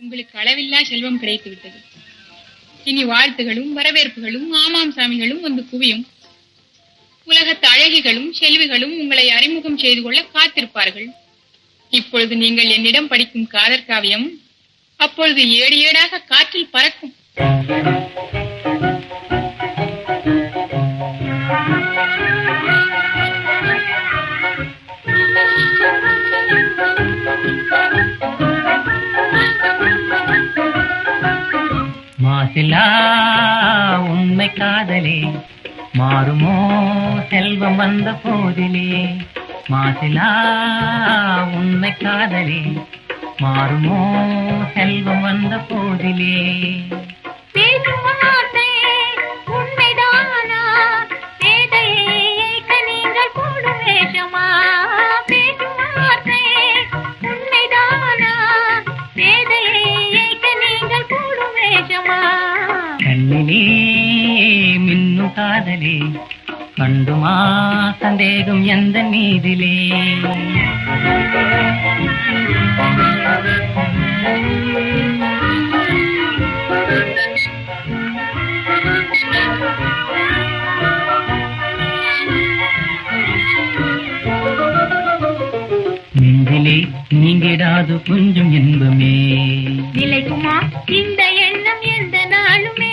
உங்களுக்கு அளவில்லா செல்வம் கிடைத்து விட்டது. இனி வாழ்த்துகளும் வரவேற்புகளும் ஆமாம் சாமிகளும் வந்து குவியும். உலகத்து அழகிகளும் செல்விகளும் உங்களை அறிமுகம் செய்து கொள்ள காத்திருப்பார்கள். இப்பொழுது நீங்கள் என்னிடம் படிக்கும் காதற் காவியம் அப்பொழுது ஏடு ஏடாக காற்றில் பறக்கும். மாசிலா உண்மை காதலே மாறுமோ செல்வம் வந்த போதிலே. மாசிலா உண்மை காதலே மாறுமோ செல்வம் வந்த போதிலே. உண்மைதானா பேதையை நீங்கள் போடும் வேஷமா? உண்மைதானா பேதையை நீங்கள் போடும் வேஷமா? கண்ணிலே மின்னும் காதலே கண்டுமா சந்தேகம் எந்த மீதிலே. நெஞ்சிலே நீங்கிடாது கொஞ்சம் இன்பமே. நிலைக்குமா இந்த எண்ணம் எந்த நாளுமே?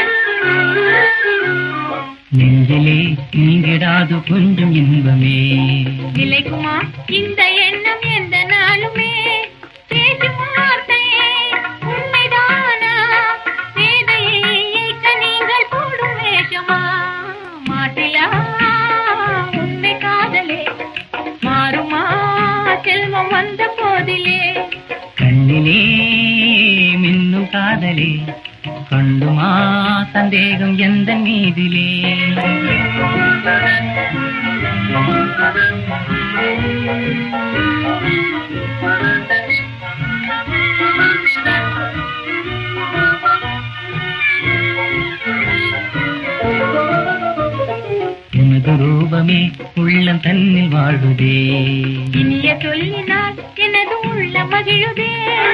நெஞ்சிலே நீங்கிடாது கொஞ்சம் இன்பமே. நிலைக்குமா இந்த எண்ணம் எந்த நாளுமே? பேசும் வார்த்தை உண்மைதானா வேதையை நீங்கள் போடும் வேஷமா? மாட்டிலா உண்மை காதலே மாறுமா செல்வம் வந்த போதிலே. கண்ணிலே மின்னும் காதலே கண்டுமா சந்தேகம் எந்த மீதிலே. உனது ரூபமே உள்ளம் தன்னில் வாழுதே. இனிய சொல்லினால் எனது உள்ள மகிழுதே.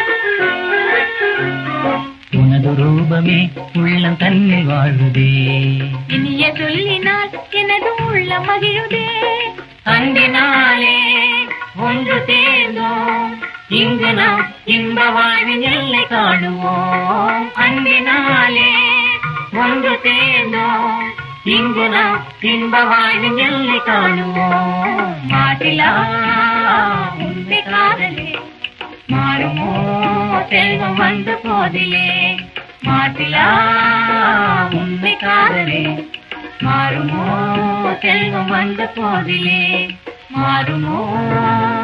உனது ரூபமே உள்ளம் தன்னில் வாழுதே. இனிய சொல்லினால் எனது உள்ள மகிழுதே. அன்பினாலே ஒன்று சேர்ந்தோம் இங்கு நாம் இன்ப வாழ்வின் எல்லை காணுவோம். அன்பினாலே ஒன்று சேர்ந்தோம் இங்கு நாம் இன்ப வாழ்வின் எல்லை காணுவோம். மாட்டிலா உண்மை காதலே மாறுமோ செல்வம் வந்த போதிலே. மாட்டிலா உண்மை காதலே மாறுமோ செல்வம் வந்த போதிலே. மாறுமோ